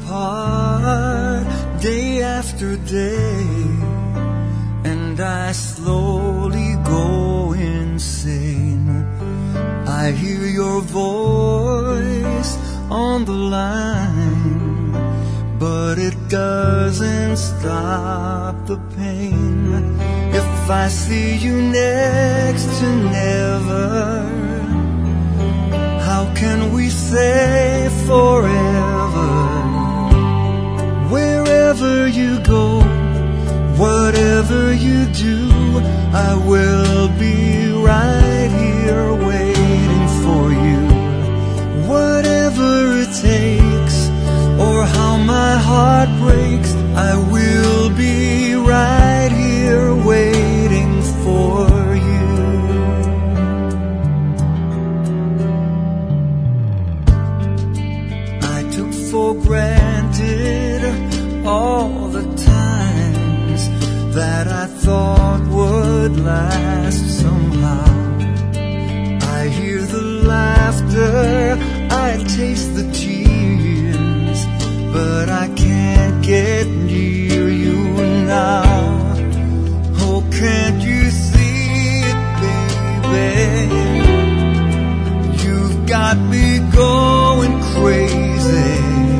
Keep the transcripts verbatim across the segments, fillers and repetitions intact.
apart day after day, and I slowly go insane. I hear your voice on the line, but it doesn't stop the pain. If I see you next to never, how can we say forever? Wherever you go, whatever you do, I will be right here waiting for you. Whatever it takes, or how my heart breaks, I will be right here waiting for you. I took for granted all the times that I thought would last somehow. I hear the laughter, I taste the tears, but I can't get near you now. Oh, can't you see it, baby? You've got me going crazy.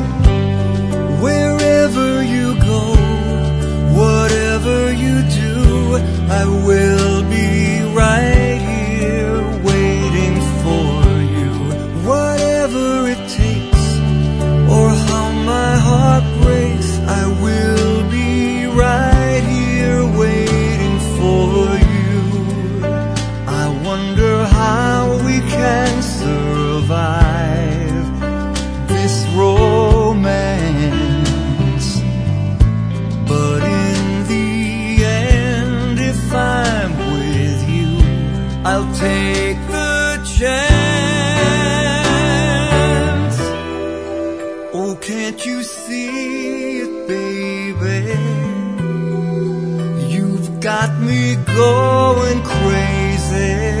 Wherever you go, whatever you do, I will be right here waiting for you. Whatever it takes, or how my heart breaks, I will be right here waiting for you. I wonder how we can survive this romance, but in the end, if I'm with you, I'll take the chance. Oh, can't you see it, baby? You've got me going crazy.